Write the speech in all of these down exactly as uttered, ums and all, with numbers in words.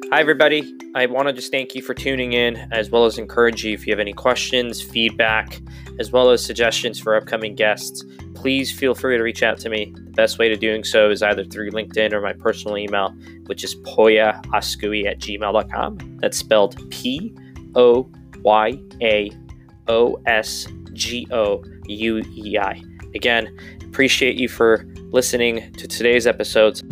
Hi, everybody. I want to just thank you for tuning in, as well as encourage you if you have any questions, feedback, as well as suggestions for upcoming guests. Please feel free to reach out to me. The best way to doing so is either through LinkedIn or my personal email, which is poyaoscui at gmail dot com. That's spelled P O Y A O S G O U E I. Again, appreciate you for listening to today's episodes.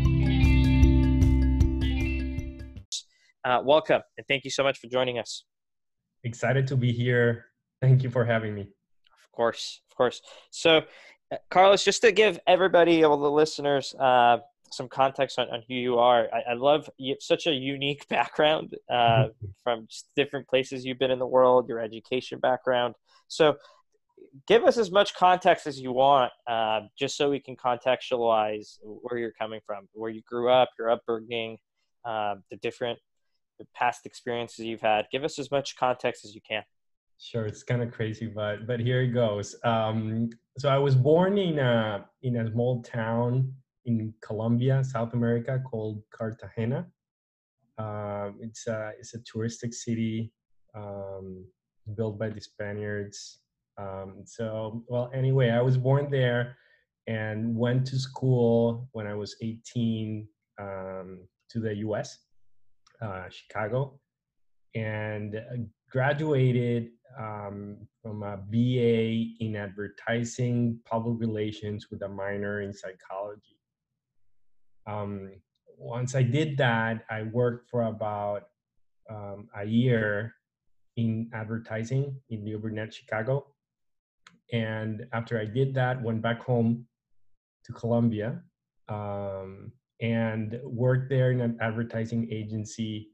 Uh, welcome, and thank you so much for joining us. Excited to be here. Thank you for having me. Of course, of course. So, uh, Carlos, just to give everybody, all the listeners, uh, some context on, on who you are, I, I love you have such a unique background uh, from just different places you've been in the world, your education background. So, give us as much context as you want, uh, just so we can contextualize where you're coming from, where you grew up, your upbringing, uh, the different the past experiences you've had. Give us as much context as you can. Sure, it's kind of crazy, but but here it goes. Um, so I was born in a in a small town in Colombia, South America, called Cartagena. Um, it's a it's a touristic city um, built by the Spaniards. Um, so well, anyway, I was born there and went to school when I was eighteen um, to the U S, uh, Chicago, and uh, graduated um, from a B A in advertising public relations with a minor in psychology. Um, Once I did that, I worked for about um, a year in advertising in the Ubernet Chicago. And after I did that, went back home to Colombia um, and worked there in an advertising agency.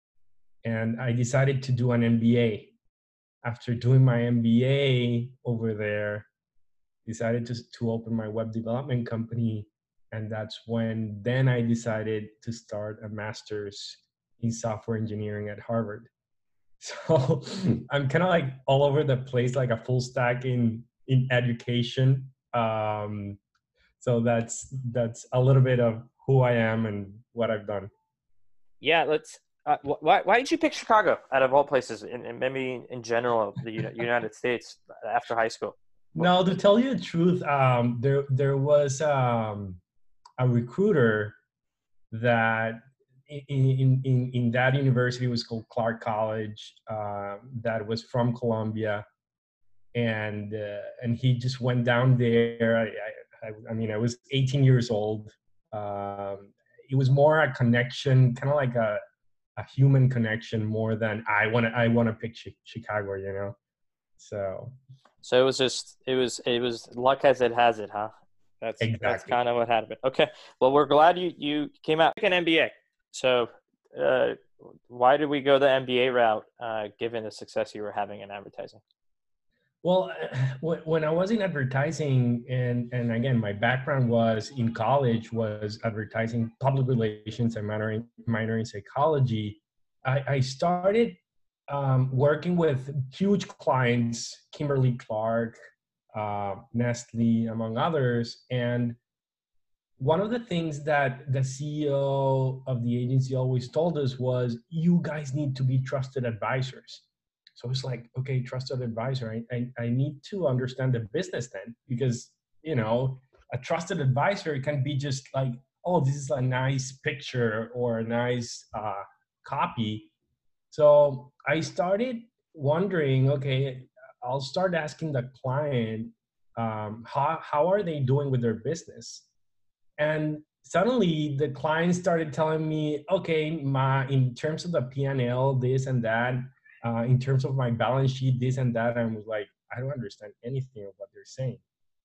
And I decided to do an M B A. After doing my M B A over there, decided to, to open my web development company. And that's when then I decided to start a master's in software engineering at Harvard. So I'm kind of like all over the place, like a full stack in in education. Um, so that's that's a little bit of who I am and what I've done. Yeah, let's. Uh, wh- why why did you pick Chicago out of all places, and, and maybe in general the Uni- United States after high school? What? No, to tell you the truth, um, there there was um, a recruiter that in, in, in, in that university was called Clark College, uh, that was from Colombia. And, uh, and he just went down there. I, I, I mean, I was eighteen years old. Um, it was more a connection, kind of like a, a human connection more than I want to, I want to pick Chi- Chicago, you know? So So it was just it was it was luck as it has it, huh? That's that's exactly. kind of what happened. Okay, well we're glad you you came out like an M B A. So uh, why did we go the M B A route, uh, given the success you were having in advertising? Well, when when I was in advertising, and and again, my background was in college was advertising, public relations, and minor in, minor in psychology. I, I started um, working with huge clients, Kimberly Clark, uh, Nestle, among others. And one of the things that the C E O of the agency always told us was, you guys need to be trusted advisors. So it's like, okay, trusted advisor. I, I, I need to understand the business then, because, you know, a trusted advisor can be just like, oh, this is a nice picture or a nice uh, copy. So I started wondering, okay, I'll start asking the client, um, how, how are they doing with their business? And suddenly the client started telling me, okay, my in terms of the P and L, this and that, uh, in terms of my balance sheet, this and that. And I was like, I don't understand anything of what they're saying.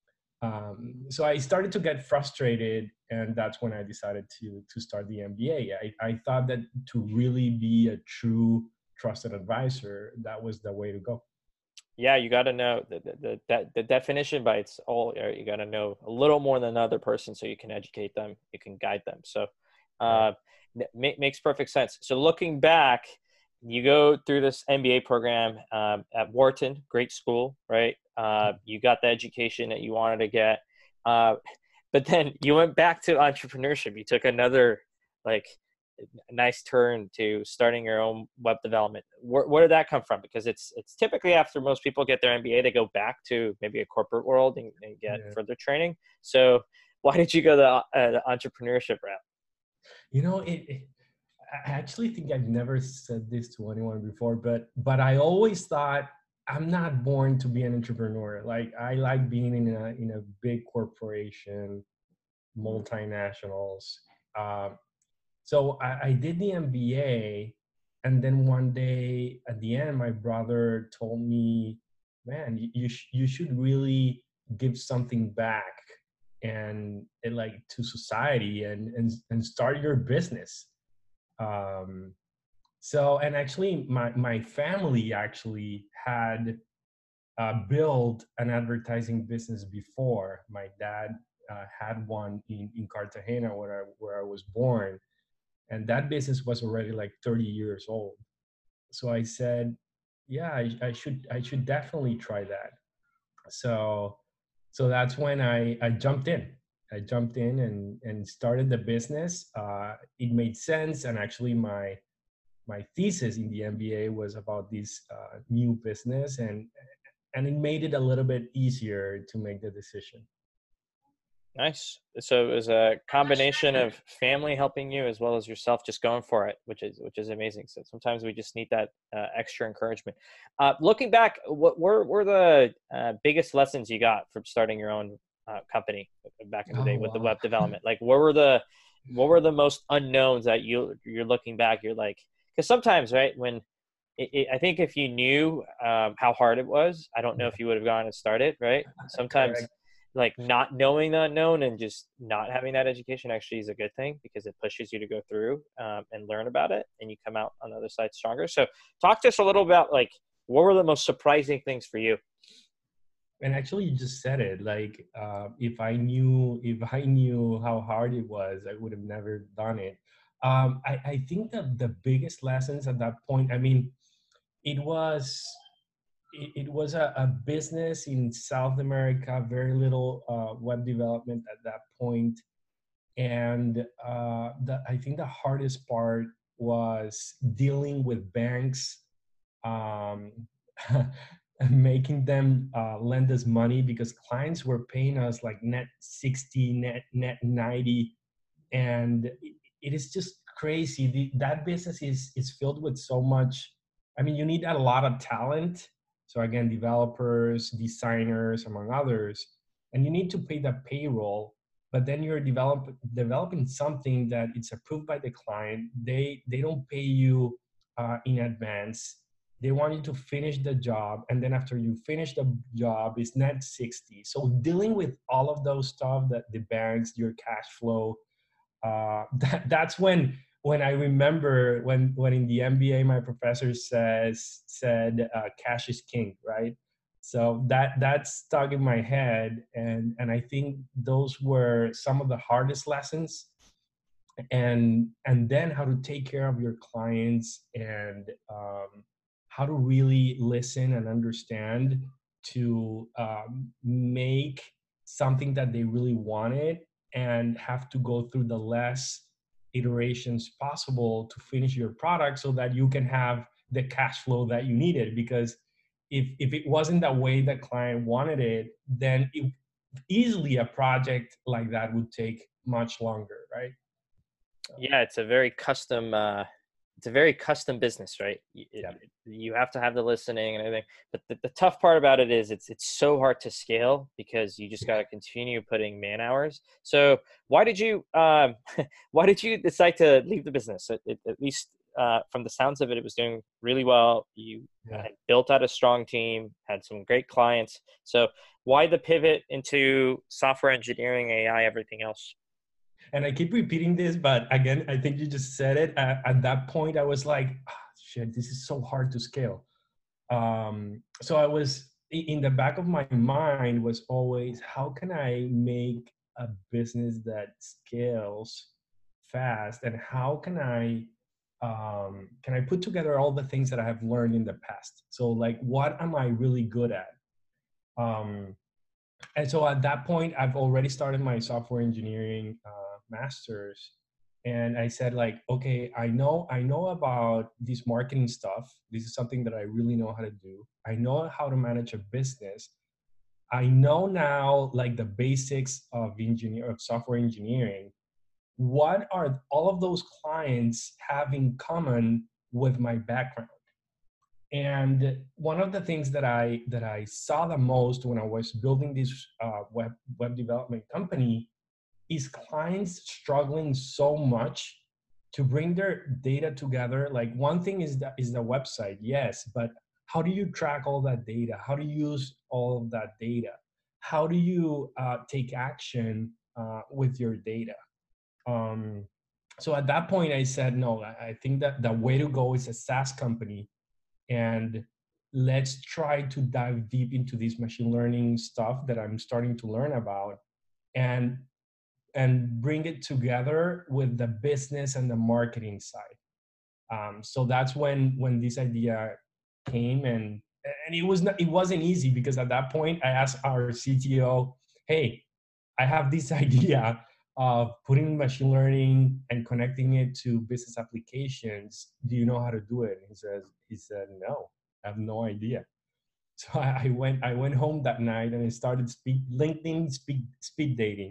Um, so I started to get frustrated, and that's when I decided to to start the M B A. I, I thought that to really be a true trusted advisor, that was the way to go. Yeah, you got to know the, the the the definition by its all. You got to know a little more than another person, so you can educate them, you can guide them. So, Right. uh, ma- makes perfect sense. So looking back, you go through this M B A program um, at Wharton, great school, right? Uh, you got the education that you wanted to get, uh, but then you went back to entrepreneurship. You took another like nice turn to starting your own web development. Where, where did that come from? Because it's it's typically after most people get their M B A, they go back to maybe a corporate world and, and get Yeah. further training. So why did you go the, uh, the entrepreneurship route? You know, it, it, I actually think I've never said this to anyone before, but but I always thought I'm not born to be an entrepreneur. Like I like being in a in a big corporation, multinationals. Um, so I, I did the M B A, and then one day at the end, my brother told me, "Man, you you, sh- you should really give something back and, and like to society and and and start your business." Um, so and actually, my my family actually had uh, built an advertising business before. My dad uh, had one in in Cartagena where I where I was born, and that business was already like thirty years old. So I said, yeah, I, I should I should definitely try that. So so that's when I, I jumped in. I jumped in and, and started the business. Uh, it made sense, and actually my my thesis in the M B A was about this uh, new business, and and it made it a little bit easier to make the decision. Nice. So it was a combination of family helping you as well as yourself just going for it, which is which is amazing. So sometimes we just need that uh, extra encouragement. Uh, looking back, what were were the uh, biggest lessons you got from starting your own uh, company back in the Oh day with the wow! web development? Like, what were the what were the most unknowns that you you're looking back? You're like, because sometimes, right, when it, it, I think if you knew um, how hard it was, I don't know Yeah, if you would have gone and started, right? Sometimes correct. like not knowing the unknown and just not having that education actually is a good thing because it pushes you to go through um, and learn about it, and you come out on the other side stronger. So talk to us a little about like what were the most surprising things for you? And actually, you just said it. Like, uh, if I knew, if I knew how hard it was, I would have never done it. Um, I, I think that the biggest lessons at that point. I mean, it was it, it was a, a business in South America. Very little uh, web development at that point, and uh, the, I think the hardest part was dealing with banks, um, making them uh, lend us money because clients were paying us like net sixty, net net ninety, and it, it is just crazy. The, that business is is filled with so much. I mean, you need a lot of talent. So again, developers, designers, among others, and you need to pay the payroll. But then you're develop, developing something that it's approved by the client. They they don't pay you uh, in advance. They want you to finish the job, and then after you finish the job, it's net sixty. So dealing with all of those stuff, that the banks, your cash flow, uh, that, that's when when I remember when when in the M B A my professor says said uh, cash is king, right? So that that stuck in my head, and and I think those were some of the hardest lessons, and and then how to take care of your clients, and um, how to really listen and understand to um, make something that they really wanted, and have to go through the less iterations possible to finish your product so that you can have the cash flow that you needed. Because if if it wasn't the way the client wanted it, then it, easily a project like that would take much longer, right? Yeah, it's a very custom uh it's a very custom business, right? Y- It, Yeah. it- you have to have the listening and everything. But the, the tough part about it is it's it's so hard to scale because you just got to continue putting man hours. So why did you um why did you decide to leave the business? At, at, at least uh, from the sounds of it, it was doing really well. You Yeah. had built out a strong team, had some great clients. So why the pivot into software engineering, A I, everything else? And I keep repeating this, but again, I think you just said it. At, at that point, I was like, ah, shit, this is so hard to scale. Um, so I was in the back of my mind was always, how can I make a business that scales fast, and how can I um, can I put together all the things that I have learned in the past? So like, what am I really good at? Um, and so at that point, I've already started my software engineering uh, master's, And I said like, okay, I know, I know about this marketing stuff. This is something that I really know how to do. I know how to manage a business. I know now like the basics of engineer of software engineering. What are all of those clients have in common with my background? And one of the things that I that I saw the most when I was building this uh, web web development company is clients struggling so much to bring their data together. Like one thing is that is the website, yes, but how do you track all that data? How do you use all of that data? How do you uh, take action uh, with your data? Um, so at that point, I said, no, I I think that the way to go is a SaaS company, and let's try to dive deep into this machine learning stuff that I'm starting to learn about, and and bring it together with the business and the marketing side. Um, so that's when when this idea came, and and it was not, it wasn't easy because at that point I asked our C T O, hey, I have this idea of putting machine learning and connecting it to business applications. Do you know how to do it? And he says, he said, no, I have no idea. So I, I went I went home that night and I started speed LinkedIn speed speed dating.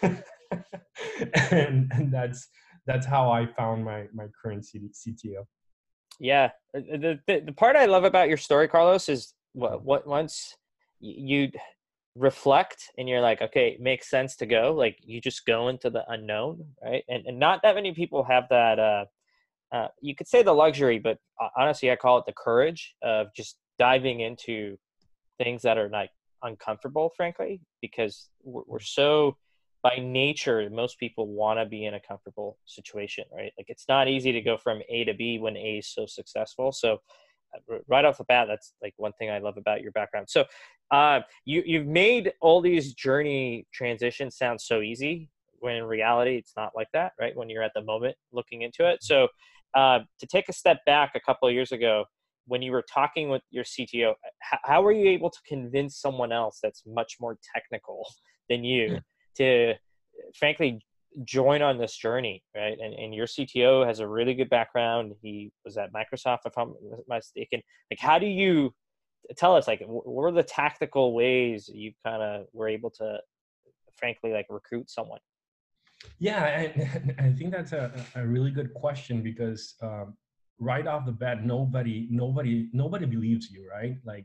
and, and that's that's how I found my my current C T O. Yeah, the, the the part I love about your story, Carlos, is what what once you reflect and you're like, okay, it makes sense to go. Like you just go into the unknown, right? And and not that many people have that. Uh, uh, you could say the luxury, but honestly, I call it the courage of just diving into things that are like uncomfortable, frankly, because we're, we're so by nature, most people want to be in a comfortable situation, right? Like it's not easy to go from A to B when A is so successful. So right off the bat, that's like one thing I love about your background. So uh, you, you've made all these journey transitions sound so easy when in reality, it's not like that, right? When you're at the moment looking into it. So uh, to take a step back a couple of years ago, when you were talking with your C T O, how, how were you able to convince someone else that's much more technical than you to frankly join on this journey, right? And and your C T O has a really good background. He was at Microsoft, if I'm not mistaken. Like, how do you tell us, like, what were the tactical ways you kind of were able to, frankly, like recruit someone? Yeah, and I think that's a, a really good question because um, right off the bat, nobody, nobody, nobody believes you, right? Like,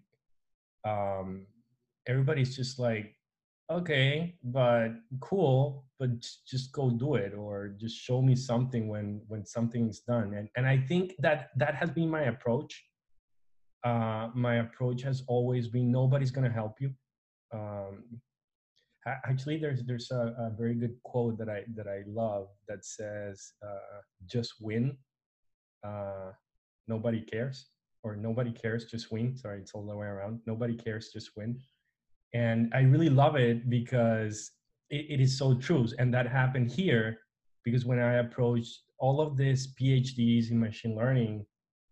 um, everybody's just like, okay, but cool, but just go do it, or just show me something when when something's done. And and I think that that has been my approach. Uh, my approach has always been nobody's gonna help you. Um, Actually, there's there's a, a very good quote that I that I love that says, uh, "Just win, uh, nobody cares," or "Nobody cares, just win." Sorry, it's all the way around. Nobody cares, just win. And I really love it because it, it is so true, and that happened here because when I approached all of these PhDs in machine learning,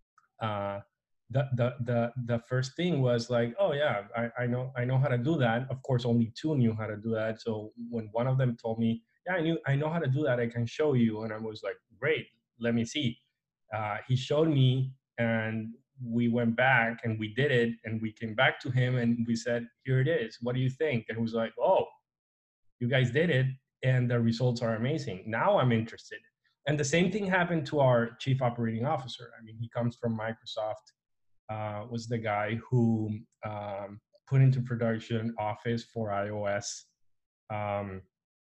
uh, the, the the the first thing was like, oh yeah, I, I know I know how to do that. Of course, only two knew how to do that. So when one of them told me, yeah, I knew I know how to do that, I can show you, and I was like, great, let me see. Uh, he showed me, and we went back and we did it, and we came back to him and we said, here it is. What do you think? And he was like, oh, you guys did it, and the results are amazing. Now I'm interested. And the same thing happened to our chief operating officer. I mean, he comes from Microsoft, uh, was the guy who um, put into production Office for iOS. Um,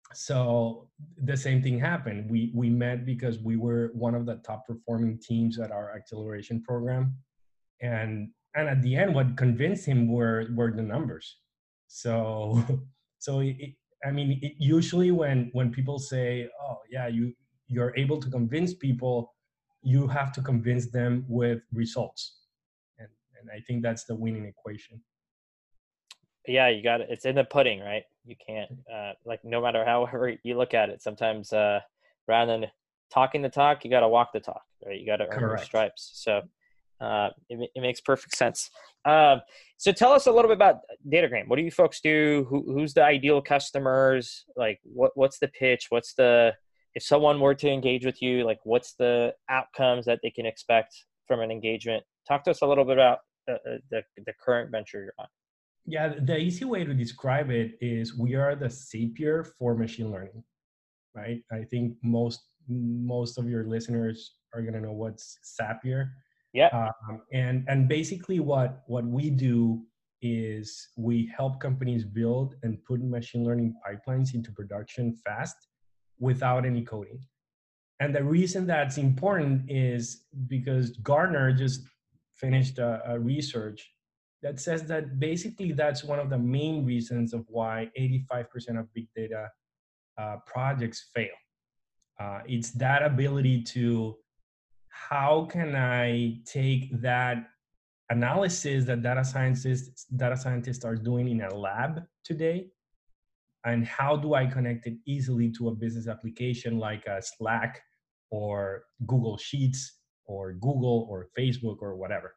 so the same thing happened. We we met because we were one of the top performing teams at our acceleration program, and and at the end, what convinced him were were the numbers. So so it, I mean, it, usually when when people say, oh yeah, you you're able to convince people, you have to convince them with results. And, and I think that's the winning equation. Yeah, you got it. It's in the pudding, right? You can't, uh, like, no matter however you look at it, sometimes uh, rather than talking the talk, you got to walk the talk, right? You got to earn your Correct. stripes. So uh, it, it makes perfect sense. Um, so tell us a little bit about Datagram. What do you folks do? Who, who's the ideal customers? Like, what what's the pitch? What's the, if someone were to engage with you, like what's the outcomes that they can expect from an engagement? Talk to us a little bit about the, the, the current venture you're on. Yeah, the easy way to describe it is we are the Zapier for machine learning, right? I think most most of your listeners are gonna know what's Zapier. Yeah. Um, and and basically what what we do is we help companies build and put machine learning pipelines into production fast without any coding. And the reason that's important is because Gartner just finished a, a research that says that basically that's one of the main reasons of why eighty-five percent of big data uh, projects fail. Uh, it's that ability to, how can I take that analysis that data scientists data scientists are doing in a lab today, and how do I connect it easily to a business application like a Slack or Google Sheets or Google or Facebook or whatever.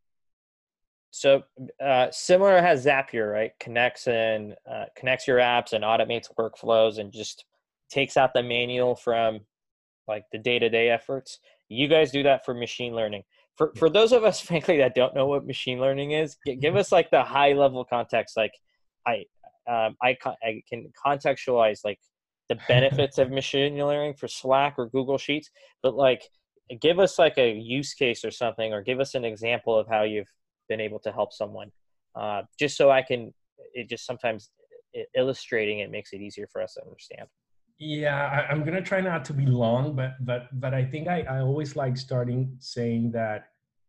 So uh, similar has Zapier, right? Connects and uh, connects your apps and automates workflows and just takes out the manual from like the day-to-day efforts. You guys do that for machine learning. For for those of us, frankly, that don't know what machine learning is, give us like the high-level context. Like I um, I, I can contextualize like the benefits of machine learning for Slack or Google Sheets, but like give us like a use case or something, or give us an example of how you've been able to help someone, uh, just so I can, it just sometimes it, illustrating it makes it easier for us to understand. Yeah, I, I'm gonna try not to be long, but but but I think I, I always like starting saying that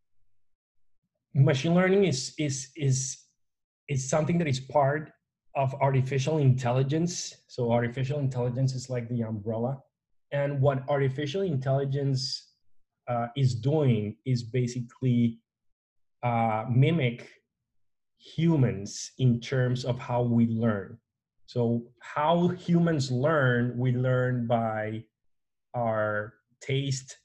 machine learning is is is is something that is part of artificial intelligence. So artificial intelligence is like the umbrella, and what artificial intelligence uh, is doing is basically uh, mimic humans in terms of how we learn. So how humans learn, we learn by our taste,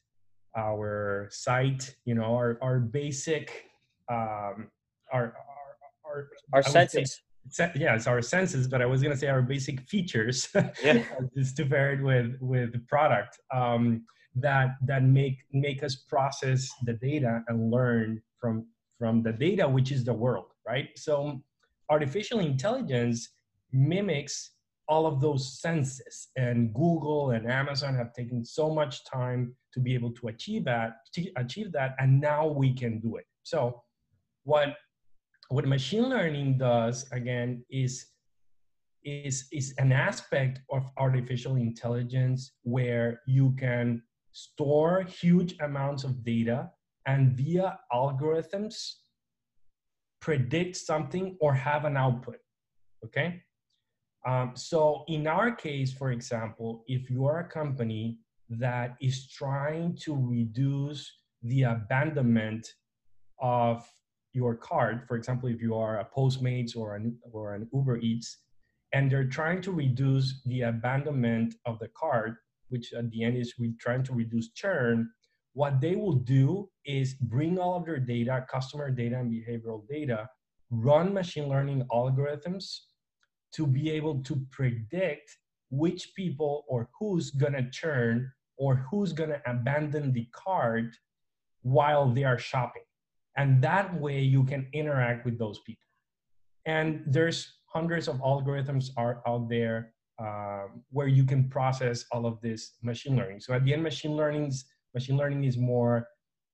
our sight, you know, our, our basic, um, our, our, our, Our I would say, senses. yeah, it's our senses, but I was going to say our basic features, Yeah. just to pair it with, with the product, um, that, that make, make us process the data and learn from, from the data, which is the world, right? So artificial intelligence mimics all of those senses, and Google and Amazon have taken so much time to be able to achieve that, to achieve that, and now we can do it. So what what machine learning does again is is is an aspect of artificial intelligence where you can store huge amounts of data and via algorithms predict something or have an output. Okay. Um, so in our case, for example, if you are a company that is trying to reduce the abandonment of your cart, for example, if you are a Postmates or an, or an Uber Eats, and they're trying to reduce the abandonment of the cart, which at the end is we trying to reduce churn, what they will do is bring all of their data, customer data and behavioral data, run machine learning algorithms to be able to predict which people or who's gonna churn or who's gonna abandon the cart while they are shopping. And that way you can interact with those people. And there's hundreds of algorithms are out there um, where you can process all of this machine learning. So at the end, machine learning's, machine learning is more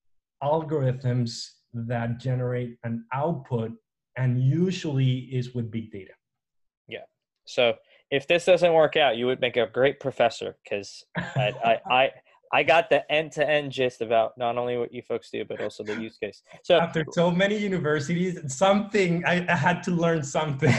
algorithms that generate an output, and usually is with big data. Yeah. So if this doesn't work out, you would make a great professor, because I, I, I, I got the end-to-end gist about not only what you folks do, but also the use case. So after so many universities, something I, I had to learn something.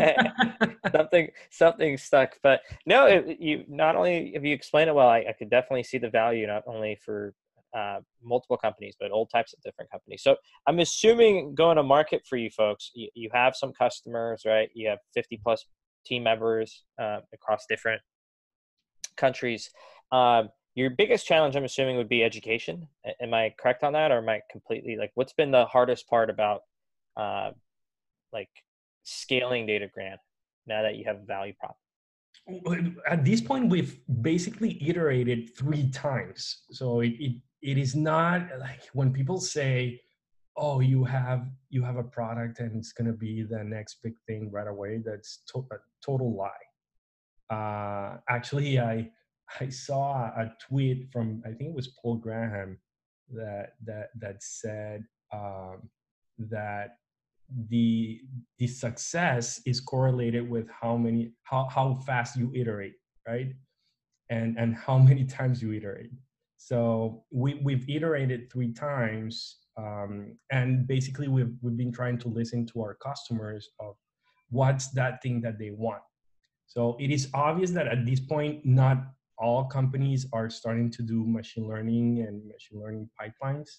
something, something stuck. But no, it, you not only have you explained it well, I, I could definitely see the value not only for uh, multiple companies, but all types of different companies. So I'm assuming going to market for you folks, you, you have some customers, right? You have fifty plus team members uh, across different countries. Um, your biggest challenge, I'm assuming, would be education. Am I correct on that, or am I completely like? What's been the hardest part about, uh, like, scaling DataGrant now that you have a value prop? At this point, we've basically iterated three times. So it, it, it is not like when people say, oh, you have you have a product and it's going to be the next big thing right away. That's to- a total lie. Uh, actually, I I saw a tweet from, I think it was Paul Graham, that that that said um, that the the success is correlated with how many how how fast you iterate, right? And and how many times you iterate. So we we've iterated three times, um, and basically we've we've been trying to listen to our customers of what's that thing that they want. So it is obvious that at this point, not all companies are starting to do machine learning and machine learning pipelines,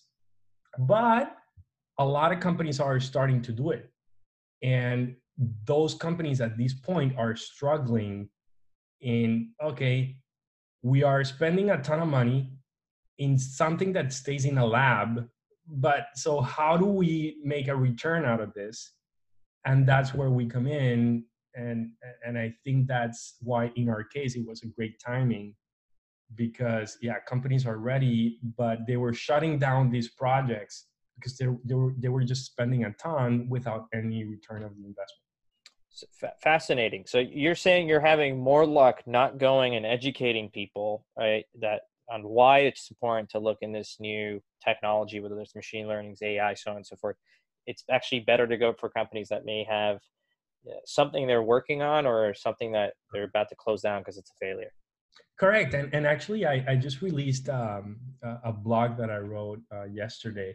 but a lot of companies are starting to do it. And those companies at this point are struggling in, okay, we are spending a ton of money in something that stays in a lab, but so how do we make a return out of this? And that's where we come in. And, and I think that's why in our case, it was a great timing, because yeah, companies are ready, but they were shutting down these projects because they, they, were, they were just spending a ton without any return of the investment. Fascinating. So you're saying you're having more luck not going and educating people, right, that on why it's important to look in this new technology, whether it's machine learning, A I, so on and so forth. It's actually better to go for companies that may have something they're working on or something that they're about to close down because it's a failure. Correct. And, and actually, I, I just released um, a, a blog that I wrote uh, yesterday.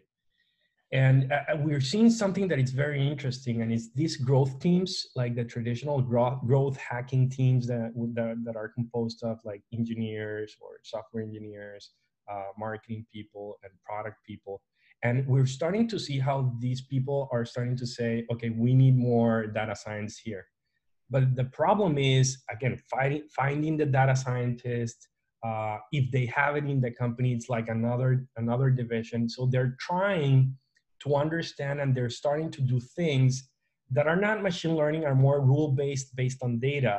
And uh, we're seeing something that is very interesting, and it's these growth teams, like the traditional growth, growth hacking teams that, that, that are composed of like engineers or software engineers, uh, marketing people, and product people. And we're starting to see how these people are starting to say, okay, we need more data science here. But the problem is, again, finding, finding the data scientist. Uh, if they have it in the company, it's like another another division. So they're trying to understand, and they're starting to do things that are not machine learning, are more rule-based, based on data.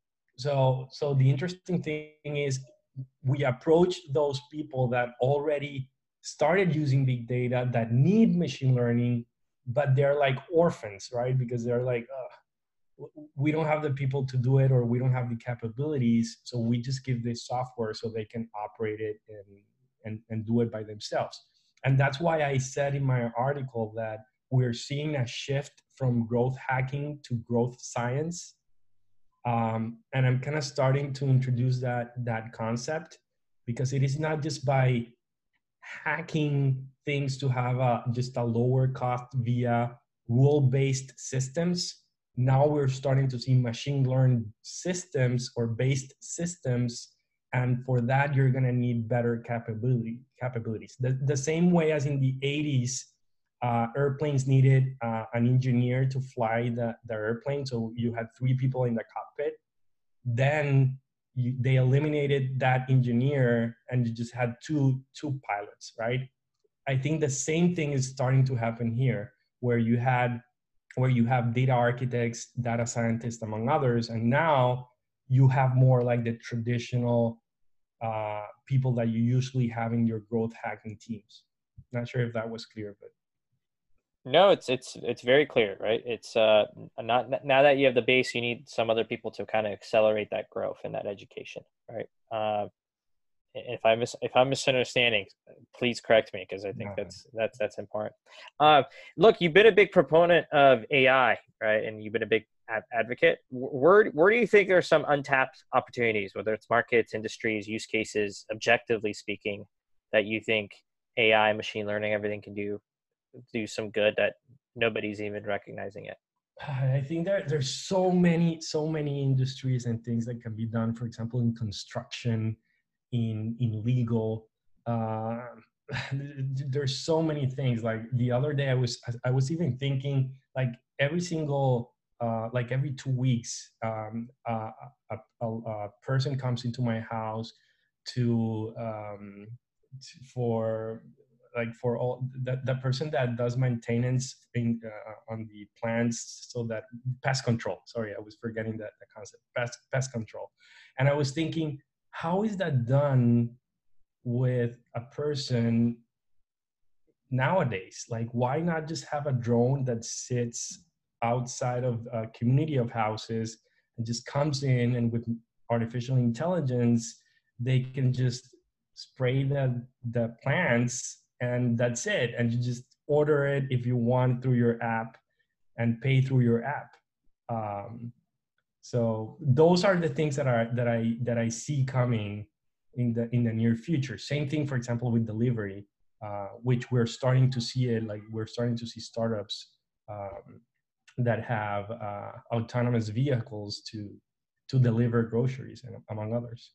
So, so the interesting thing is we approach those people that already started using big data, that need machine learning, but they're like orphans, right? Because they're like, oh, we don't have the people to do it, or we don't have the capabilities. So we just give this software so they can operate it and, and, and do it by themselves. And that's why I said in my article that we're seeing a shift from growth hacking to growth science. Um, and I'm kind of starting to introduce that, that concept, because it is not just by hacking things to have a, just a lower cost via rule-based systems. Now we're starting to see machine learned systems or based systems. And for that, you're going to need better capability, capabilities. The, the same way as in the eighties, uh, airplanes needed uh, an engineer to fly the, the airplane. So you had three people in the cockpit. Then you, they eliminated that engineer and you just had two, two pilots, right? I think the same thing is starting to happen here, where you had where you have data architects, data scientists, among others, and now you have more like the traditional uh, people that you usually have in your growth hacking teams. Not sure if that was clear, but no, it's it's it's very clear, right? It's uh not now that you have the base, you need some other people to kind of accelerate that growth and that education, right? Uh, if I mis if I'm misunderstanding, please correct me, because I think no. that's that's that's important. Uh, look, you've been a big proponent of A I, right? And you've been a big ad advocate. Where where do you think there are some untapped opportunities, whether it's markets, industries, use cases, objectively speaking, that you think A I, machine learning, everything can do do some good that nobody's even recognizing it? I think there, there's so many, so many industries and things that can be done. For example, in construction, in in legal. Uh, there's so many things. Like the other day, I was I was even thinking, like every single uh, like every two weeks, um, uh, a, a, a person comes into my house to, um, to for like for all the, the person that does maintenance in, uh, on the plants, so that pest control. Sorry, I was forgetting that the concept, pest pest control. And I was thinking, how is that done with a person nowadays? Like, why not just have a drone that sits outside of a community of houses and just comes in, and with artificial intelligence, they can just spray the the plants, and that's it. And you just order it if you want through your app and pay through your app. Um, so those are the things that are that I that I see coming in the in the near future. Same thing, for example, with delivery, uh, which we're starting to see it. Like, we're starting to see startups um, that have uh, autonomous vehicles to to deliver groceries, and among others.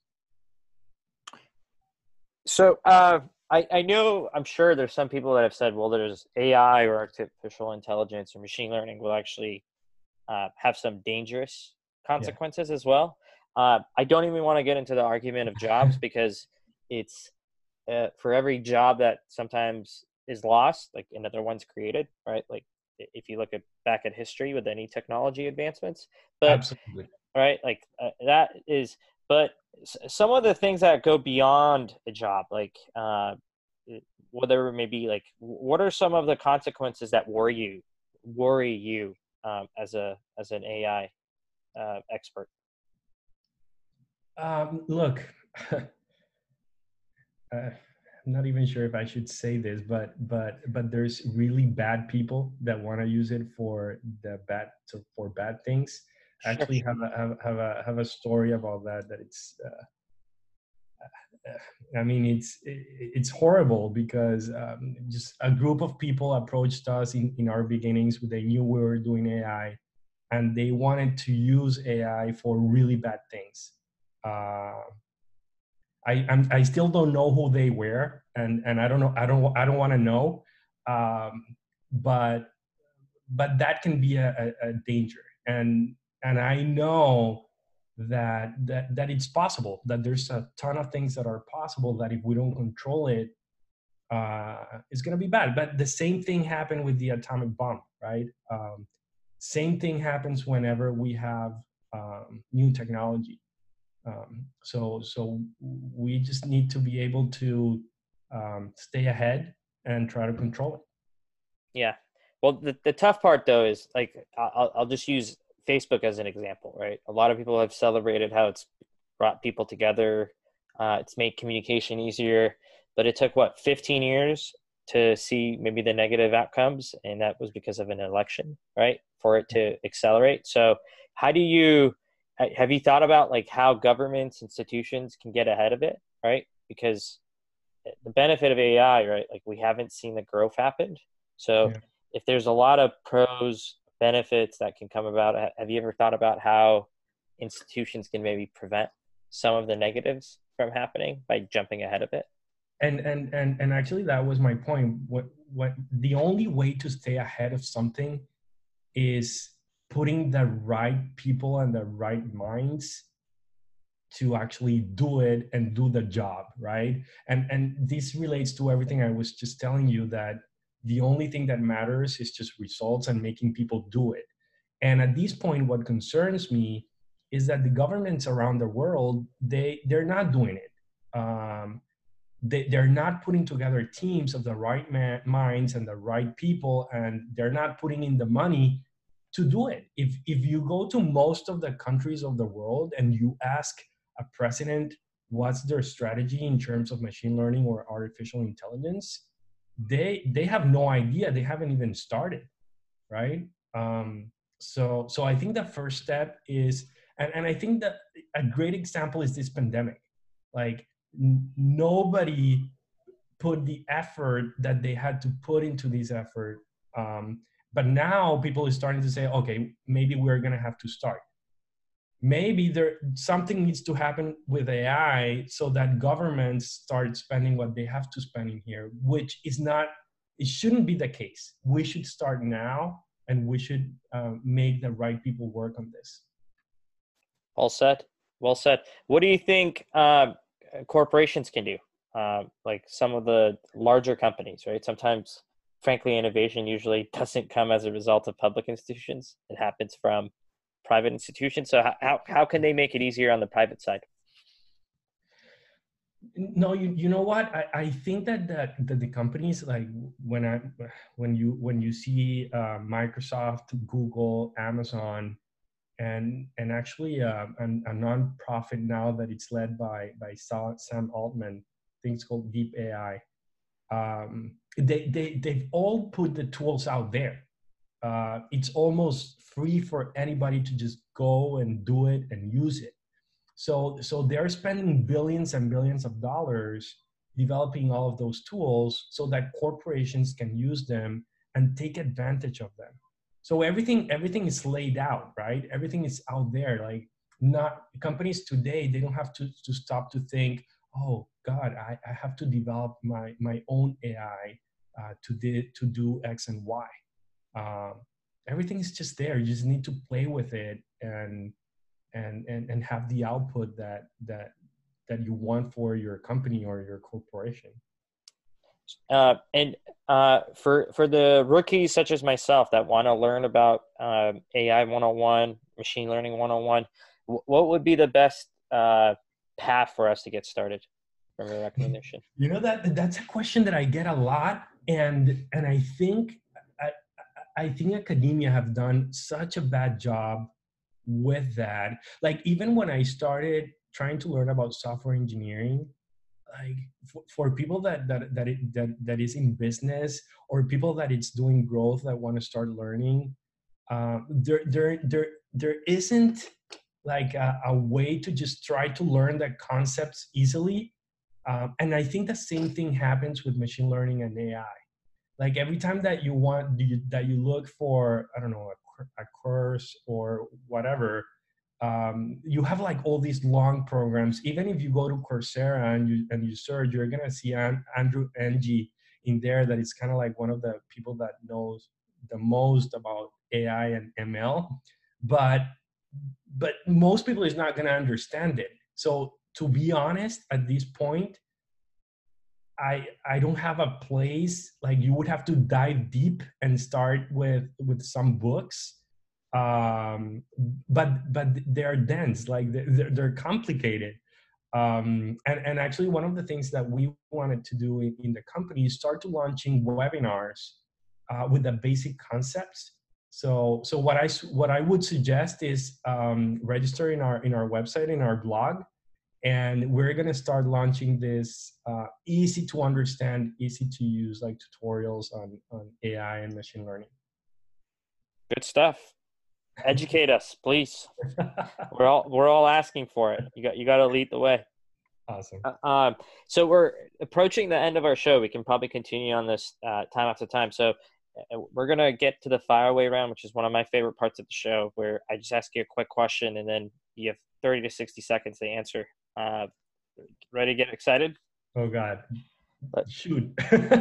So uh, I, I know, I'm sure there's some people that have said, well, there's A I or artificial intelligence or machine learning will actually uh, have some dangerous Yeah. consequences as well. Uh, I don't even want to get into the argument of jobs because it's uh, for every job that sometimes is lost, like another one's created, right? Like if you look at back at history with any technology advancements, but Absolutely. right, like uh, that is, but some of the things that go beyond a job, like uh, whether maybe like what are some of the consequences that worry you, worry you um, as a as an A I uh, expert? Um, look, uh, I'm not even sure if I should say this, but but but there's really bad people that want to use it for the bad to, for bad things. I Sure. actually have a have, have a have a story about that. That it's. Uh, I mean, it's it's horrible because um, just a group of people approached us in, in our beginnings. They knew we were doing A I, and they wanted to use A I for really bad things. Uh, I I'm, I still don't know who they were, and and I don't know I don't I don't want to know, um, but but that can be a, a, a danger, and and I know that that that it's possible, that there's a ton of things that are possible, that if we don't control it, uh, it's going to be bad. But the same thing happened with the atomic bomb, right? Um, same thing happens whenever we have um, new technology. Um, so so we just need to be able to um, stay ahead and try to control it. Yeah. Well, the, the tough part though is like I'll I'll just use Facebook as an example, right? A lot of people have celebrated how it's brought people together, uh, it's made communication easier, but it took what fifteen years to see maybe the negative outcomes, and that was because of an election, right? For it to accelerate. So, how do you have you thought about like how governments, institutions can get ahead of it, right? Because the benefit of A I, right? Like we haven't seen the growth happen. So Yeah. if there's a lot of pros, benefits that can come about, have you ever thought about how institutions can maybe prevent some of the negatives from happening by jumping ahead of it? And and and and actually, that was my point. What what the only way to stay ahead of something is putting the right people and the right minds to actually do it and do the job, right? And and this relates to everything I was just telling you, that the only thing that matters is just results and making people do it. And at this point, what concerns me is that the governments around the world, they they're not doing it. Um, they, they're not putting together teams of the right man, minds and the right people, and they're not putting in the money to do it. If if you go to most of the countries of the world and you ask a president what's their strategy in terms of machine learning or artificial intelligence, they they have no idea. They haven't even started, right? Um, so so I think the first step is, and, and I think that a great example is this pandemic. Like n- nobody put the effort that they had to put into this effort. Um, but now people are starting to say, okay, maybe we're going to have to start. Maybe there something needs to happen with A I so that governments start spending what they have to spend in here, which is not, it shouldn't be the case. We should start now, and we should uh, make the right people work on this. All said. Well said. What do you think uh, corporations can do? uh, like some of the larger companies, right? Sometimes, frankly, innovation usually doesn't come as a result of public institutions. It happens from private institutions. So how, how, how can they make it easier on the private side? No, you you know what? I, I think that, that that the companies, like when I when you when you see uh, Microsoft, Google, Amazon, and and actually uh, a, a nonprofit now that it's led by by Sam Altman, things called Deep A I. Um, they they they've all put the tools out there. Uh, it's almost free for anybody to just go and do it and use it. So, so they're spending billions and billions of dollars developing all of those tools so that corporations can use them and take advantage of them. So everything, everything is laid out, right? Everything is out there. Like, not companies today, they don't have to, to stop to think, oh God, I, I have to develop my, my own A I uh, to, di- to do X and Y. Um, everything is just there. You just need to play with it and and and and have the output that that that you want for your company or your corporation. Uh, and uh, for for the rookies such as myself that want to learn about um, A I one oh one, machine learning one oh one, w- what would be the best uh, path for us to get started from your recommendation? You know, that that's a question that I get a lot, and and I think I, I think academia have done such a bad job with that. Like, even when I started trying to learn about software engineering, like for, for people that that that, it, that that is in business, or people that it's doing growth that want to start learning, um, there there there there isn't like a, a way to just try to learn the concepts easily. Um, and I think the same thing happens with machine learning and A I. Like, every time that you want you, that you look for, I don't know, a, a course or whatever, um, you have like all these long programs. Even if you go to Coursera and you and you search, you're gonna see An- Andrew Ng in there. That is kind of like one of the people that knows the most about A I and M L. But but most people is not gonna understand it. So, to be honest, at this point, I I don't have a place. Like, you would have to dive deep and start with with some books, um, but but they're dense. Like, they're, they're complicated. Um, and and actually, one of the things that we wanted to do in, in the company is start to launching webinars uh, with the basic concepts. So so what I what I would suggest is um, register in our in our website, in our blog, and we're going to start launching this uh, easy to understand, easy to use, like, tutorials on on A I and machine learning. Good stuff. Educate us, please. We're all we're all asking for it. You got you got to lead the way. Awesome. Uh, um, so we're approaching the end of our show. We can probably continue on this uh, time after time. So uh, we're gonna get to the fireaway round, which is one of my favorite parts of the show, where I just ask you a quick question and then you have thirty to sixty seconds to answer. Uh, ready to get excited? Oh God, But, shoot.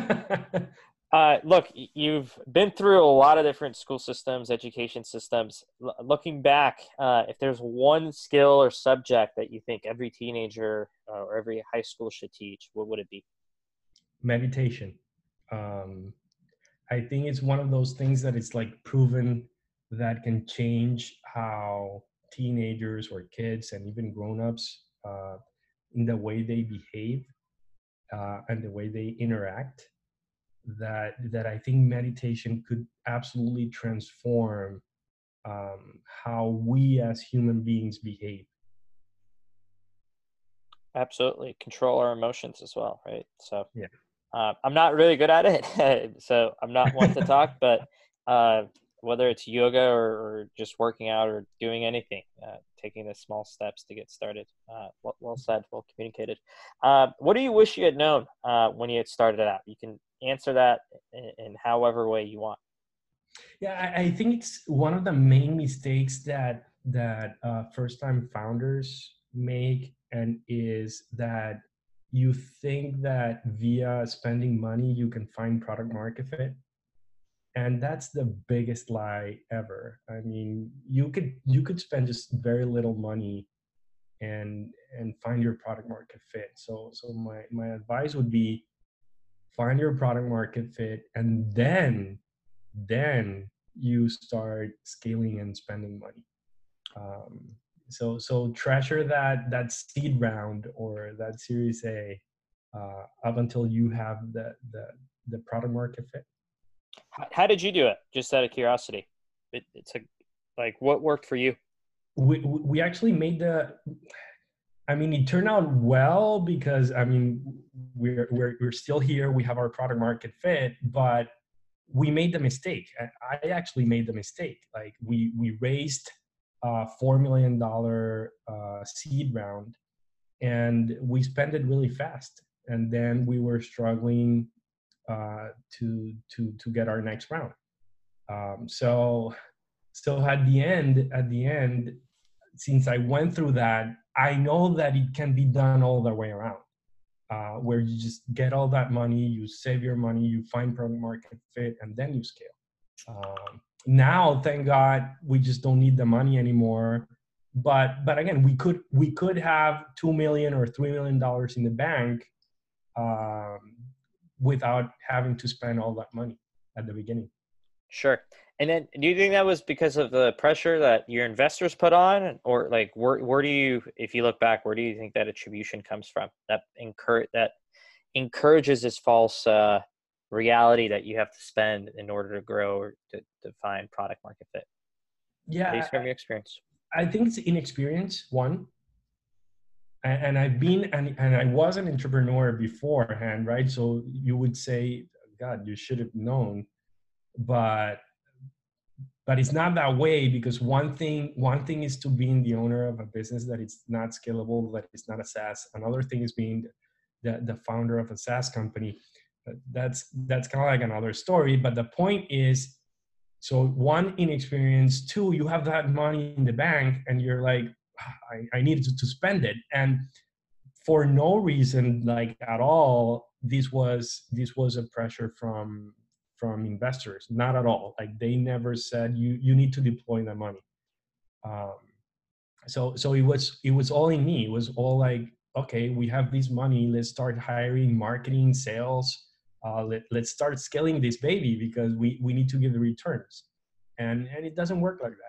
uh, look, you've been through a lot of different school systems, education systems. L- looking back, uh, if there's one skill or subject that you think every teenager uh, or every high school should teach, what would it be? Meditation. Um, I think it's one of those things that it's like proven that can change how teenagers or kids and even grown-ups, uh, in the way they behave uh, and the way they interact. That that I think meditation could absolutely transform um, how we as human beings behave. Absolutely. Control our emotions as well, right? So Yeah. uh, I'm not really good at it. So I'm not one to talk, but uh, whether it's yoga or, or just working out or doing anything, uh, taking the small steps to get started. Uh, well, well said, well communicated. Uh, what do you wish you had known uh, when you had started out? You can answer that in, in however way you want. Yeah, I, I think it's one of the main mistakes that that uh, first-time founders make, and is that you think that via spending money you can find product market fit, and that's the biggest lie ever. I mean, you could you could spend just very little money and and find your product market fit. So so my my advice would be find your product market fit, and then then you start scaling and spending money. Um, so so treasure that that seed round or that Series A uh, up until you have the the the product market fit. How, how did you do it? Just out of curiosity. It, it's a, like, what worked for you? We we actually made the. I mean, it turned out well because I mean we're we're we're still here. We have our product market fit, but we made the mistake. I actually made the mistake. Like we we raised a four million dollar uh, seed round, and we spent it really fast. And then we were struggling uh, to to to get our next round. Um, so so at the end, at the end, since I went through that, I know that it can be done all the way around. Uh, where you just get all that money, you save your money, you find product market fit, and then you scale. Um, now, thank God, we just don't need the money anymore. But but again, we could we could have two million or three million dollars in the bank um, without having to spend all that money at the beginning. Sure. And then do you think that was because of the pressure that your investors put on, or like where where do you, if you look back, where do you think that attribution comes from? That encourage that encourages this false uh, reality that you have to spend in order to grow or to, to find product market fit, Yeah, based from your experience. I, I think it's inexperience, one. And, and I've been, and, and I was an entrepreneur beforehand, right? So you would say, God, you should have known. But but it's not that way, because one thing one thing is to being the owner of a business that it's not scalable, that it's not a SaaS. Another thing is being the, the founder of a SaaS company. That's that's kind of like another story. But the point is, so one, inexperience. Two, you have that money in the bank and you're like, I, I need to, to spend it. And for no reason, like at all, this was this was a pressure from from investors. Not at all. Like they never said you you need to deploy the money. Um, so so it was it was all in me. It was all like, okay, we have this money. Let's start hiring marketing, sales. Uh, let, let's start scaling this baby because we we need to give the returns. And and it doesn't work like that.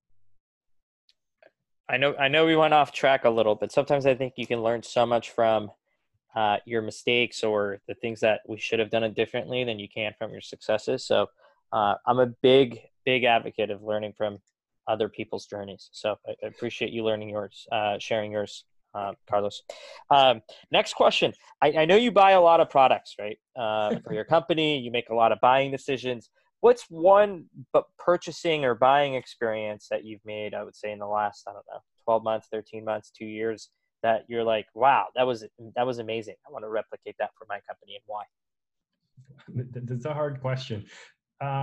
I know I know we went off track a little, but sometimes I think you can learn so much from uh, your mistakes or the things that we should have done it differently than you can from your successes. So uh, I'm a big, big advocate of learning from other people's journeys. So I, I appreciate you learning yours, uh, sharing yours, uh, Carlos. Um, next question. I, I know you buy a lot of products, right? Uh, for your company, you make a lot of buying decisions. What's one but purchasing or buying experience that you've made, I would say, in the last, I don't know, twelve months, thirteen months, two years, that you're like, wow, that was that was amazing. I want to replicate that for my company, and why? That's a hard question. Uh,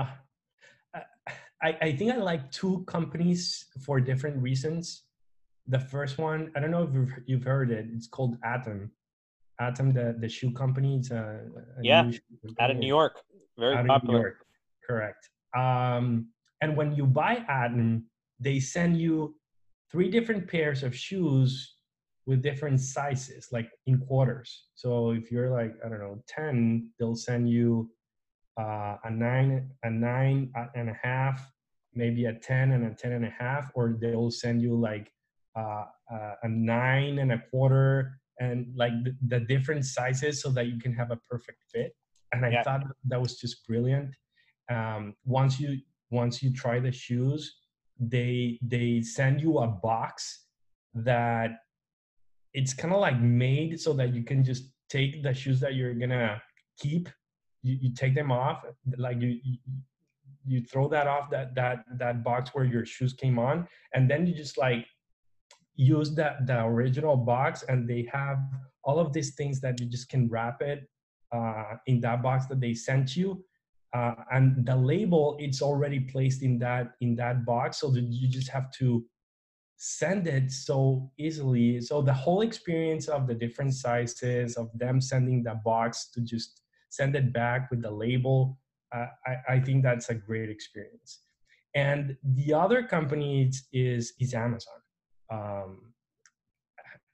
I, I think I like two companies for different reasons. The first one, I don't know if you've, you've heard it. It's called Atom. Atom, the, the shoe company. It's a, a Yeah, new shoe out of company New York, very out of New popular. York. Correct. Um, and when you buy Atom, they send you three different pairs of shoes with different sizes, like in quarters. So if you're like, I don't know, ten, they'll send you uh, a nine, a nine and a half, maybe a ten and a ten and a half, or they'll send you like uh, uh, a nine and a quarter, and like the, the different sizes so that you can have a perfect fit. And I Yeah, thought that was just brilliant. Um, once you once you try the shoes, they they send you a box that it's kind of like made so that you can just take the shoes that you're gonna keep, you, you take them off, like you, you you throw that off that that that box where your shoes came on, and then you just like use that the original box, and they have all of these things that you just can wrap it uh, in that box that they sent you, uh, and the label it's already placed in that in that box, so that you just have to send it so easily. So the whole experience of the different sizes, of them sending the box to just send it back with the label, uh, I, I think that's a great experience. And the other company is is, is Amazon. Um,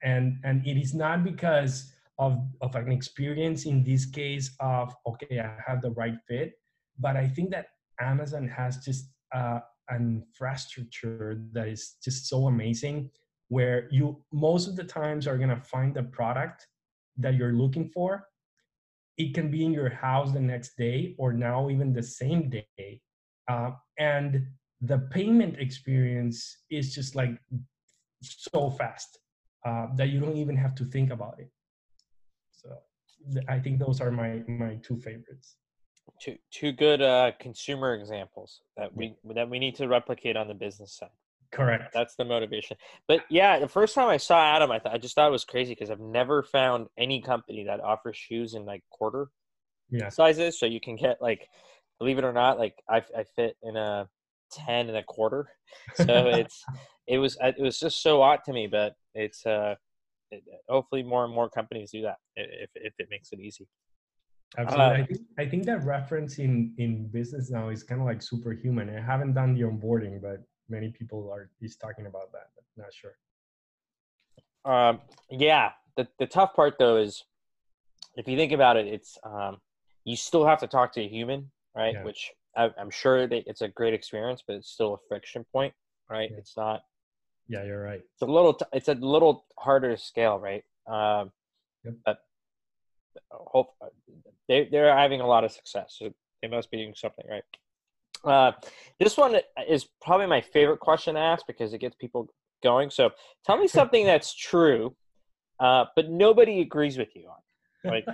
and and it is not because of of an experience in this case of, okay, I have the right fit, but I think that Amazon has just uh, an infrastructure that is just so amazing, where you most of the times are gonna find the product that you're looking for. It can be in your house the next day, or now even the same day, uh, and the payment experience is just like so fast uh, that you don't even have to think about it. So th- I think those are my my two favorites. Two two good uh, consumer examples that Yeah, we that we need to replicate on the business side. correct. That's the motivation. But yeah, the first time I saw Adam, I thought I just thought it was crazy because I've never found any company that offers shoes in like quarter Yeah. sizes. So you can get like, believe it or not, like I I fit in a ten and a quarter. So it's it was it was just so odd to me, but it's uh it, hopefully more and more companies do that if if it makes it easy. Absolutely. Uh, I think I think that reference in in business now is kind of like superhuman. I haven't done the onboarding, but many people are is talking about that. But not sure. um, yeah, the the tough part though is if you think about it, it's um, you still have to talk to a human, right? Yeah. Which I, I'm sure that it's a great experience, but it's still a friction point, right? Yeah. It's not. Yeah, you're right. It's a little. T- it's a little harder to scale, right? Um, Yep. but hope they they're having a lot of success, so they must be doing something right. Uh, this one is probably my favorite question to ask because it gets people going. So tell me something that's true, uh, but nobody agrees with you on. Like,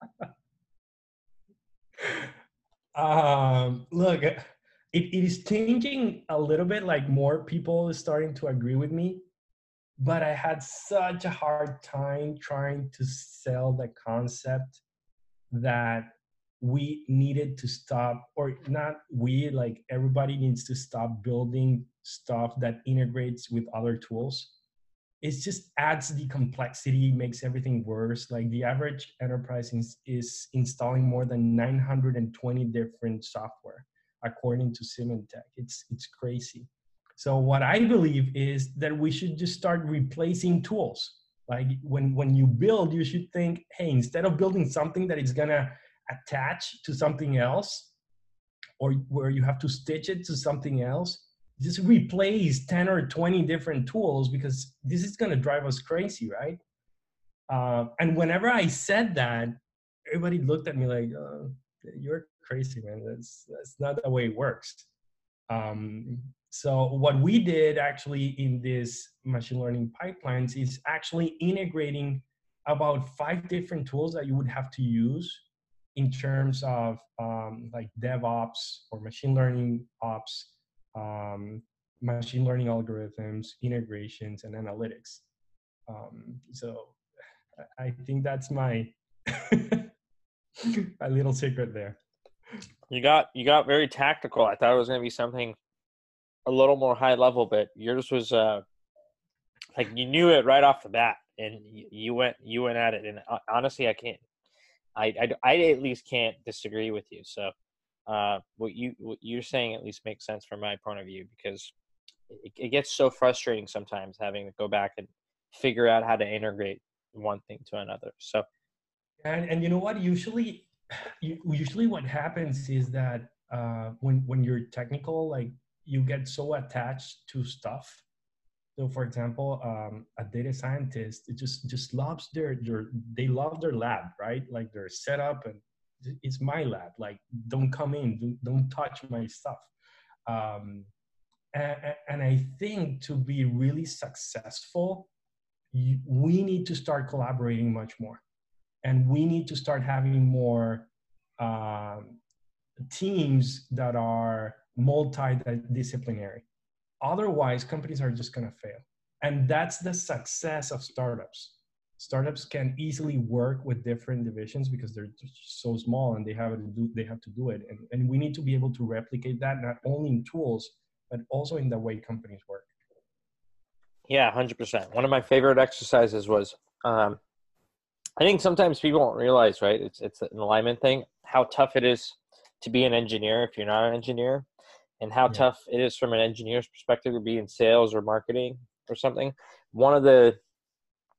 um, look, it, it is changing a little bit. Like more people is starting to agree with me, but I had such a hard time trying to sell the concept that we needed to stop, or not we, like everybody needs to stop building stuff that integrates with other tools. It just adds the complexity, makes everything worse. Like the average enterprise is, is installing more than nine hundred twenty different software according to Symantec. It's it's crazy. So what I believe is that we should just start replacing tools. Like when when you build, you should think, hey, instead of building something that is gonna attach to something else, or where you have to stitch it to something else, just replace ten or twenty different tools, because this is going to drive us crazy, right? Uh, and whenever I said that, everybody looked at me like, oh, you're crazy, man. That's, that's not the way it works. Um, so what we did actually in this machine learning pipelines is actually integrating about five different tools that you would have to use in terms of um, like DevOps or machine learning ops, um, machine learning algorithms, integrations, and analytics. Um, so I think that's my my little secret there. you got you got very tactical. I thought it was going to be something a little more high level, but yours was uh, like you knew it right off the bat, and you, you went you went at it. And uh, honestly, I can't. I, I, I at least can't disagree with you. So uh, what you what you're saying at least makes sense from my point of view, because it, it gets so frustrating sometimes having to go back and figure out how to integrate one thing to another. So And and you know what? Usually, you, usually what happens is that uh, when when you're technical, like you get so attached to stuff. So, for example, um, a data scientist it just just loves their their they love their lab, right? Like their setup, and it's my lab. Like, don't come in, don't, don't touch my stuff. Um, and, and I think to be really successful, you, we need to start collaborating much more, and we need to start having more um, teams that are multidisciplinary. Otherwise, companies are just going to fail. And that's the success of startups. Startups can easily work with different divisions because they're just so small and they have to do they have to do it. And, and we need to be able to replicate that not only in tools, but also in the way companies work. yeah, one hundred percent. One of my favorite exercises was um, I think sometimes people don't realize, right? It's it's an alignment thing, how tough it is to be an engineer if you're not an engineer, and how Yeah. tough it is from an engineer's perspective to be in sales or marketing or something. One of the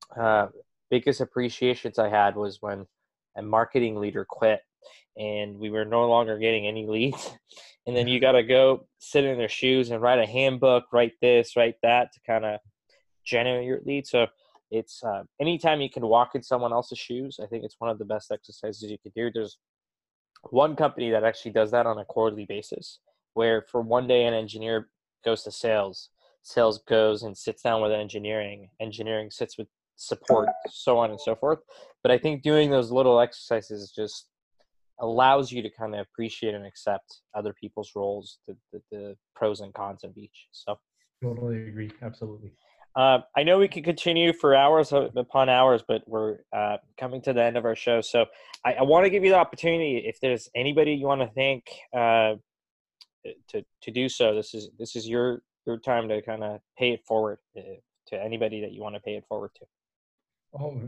uh, biggest appreciations I had was when a marketing leader quit and we were no longer getting any leads. And then you got to go sit in their shoes and write a handbook, write this, write that to kind of generate your lead. So it's uh, anytime you can walk in someone else's shoes, I think it's one of the best exercises you could do. There's one company that actually does that on a quarterly basis, where for one day an engineer goes to sales, sales goes and sits down with engineering, engineering sits with support, so on and so forth. But I think doing those little exercises just allows you to kind of appreciate and accept other people's roles, the, the, the pros and cons of each. So Totally agree. Absolutely. uh, I know we could continue for hours upon hours, but we're uh, coming to the end of our show. So I, I want to give you the opportunity. If there's anybody you want to thank, uh, to to do so, this is this is your your time to kind of pay it forward uh, to anybody that you want to pay it forward to. Oh,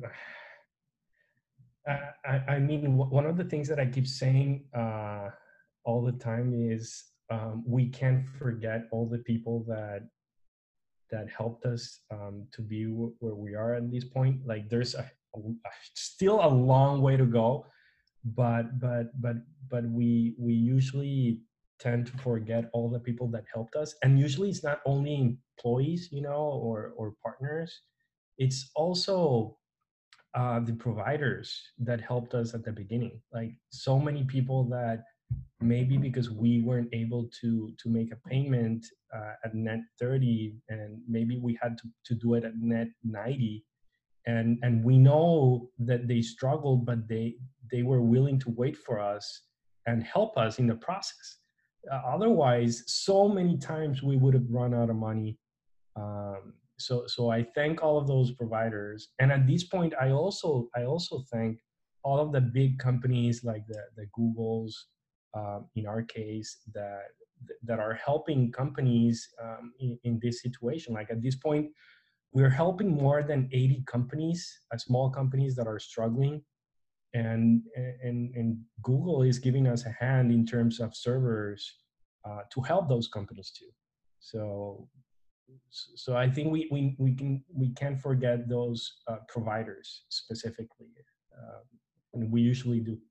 I, I mean, one of the things that I keep saying uh, all the time is um, we can't forget all the people that that helped us um, to be w- where we are at this point. Like, there's a, a, still a long way to go, but but but but we we usually tend to forget all the people that helped us, and usually it's not only employees, you know, or or partners. It's also uh, the providers that helped us at the beginning. Like, so many people that maybe because we weren't able to to make a payment uh, at net thirty, and maybe we had to, to do it at net ninety, and and we know that they struggled, but they they were willing to wait for us and help us in the process. Uh, otherwise, so many times we would have run out of money. um, so so I thank all of those providers, and at this point I also I also thank all of the big companies like the the Googles, um, in our case, that that are helping companies um, in, in this situation. Like, at this point we're helping more than eighty companies, uh, small companies that are struggling, and and and Google is giving us a hand in terms of servers uh, to help those companies too. So so I think we we, we can we can't forget those uh, providers specifically, uh, and we usually do.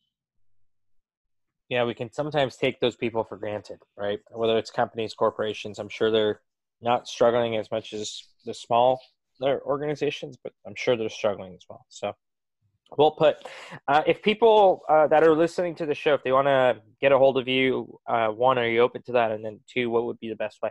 Yeah, we can sometimes take those people for granted, right? Whether it's companies, corporations, I'm sure they're not struggling as much as the small their organizations, but I'm sure they're struggling as well. So well put. Uh, if people uh, that are listening to the show, if they want to get a hold of you, uh, one, are you open to that? And then two, what would be the best way?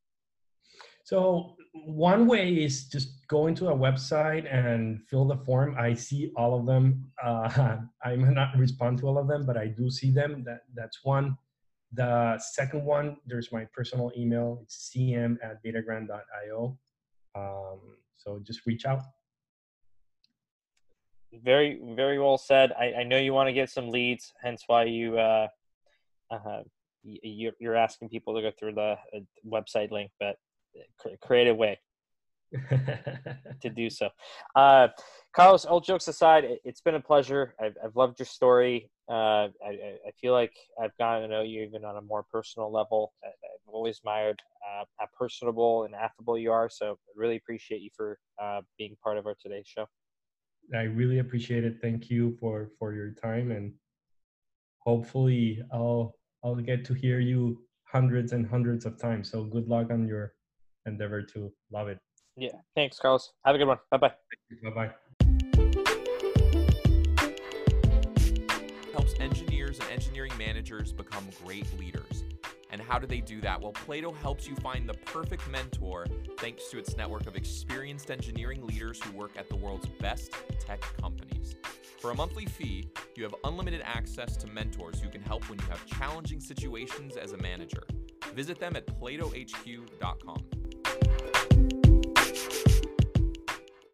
So one way is just go into a website and fill the form. I see all of them. Uh, I may not respond to all of them, but I do see them. That that's one. The second one, there's my personal email. It's cm at datagrant dot io. Um, so just reach out. Very, very well said. I, I know you want to get some leads, hence why you uh, uh, you're, you're asking people to go through the uh, website link, but create a way to do so. Uh, Carlos, all jokes aside, it, it's been a pleasure. I've, I've loved your story. Uh, I, I feel like I've gotten to know you even on a more personal level. I, I've always admired uh, how personable and affable you are. So I really appreciate you for uh, being part of our today's show. I really appreciate it. Thank you for, for your time, and hopefully I'll I'll get to hear you hundreds and hundreds of times. So good luck on your endeavor to love it. Yeah. Thanks, Carlos. Have a good one. Bye-bye. Bye-bye. Helps engineers and engineering managers become great leaders. And how do they do that? Well, Plato helps you find the perfect mentor thanks to its network of experienced engineering leaders who work at the world's best tech companies. For a monthly fee, you have unlimited access to mentors who can help when you have challenging situations as a manager. Visit them at plato h q dot com.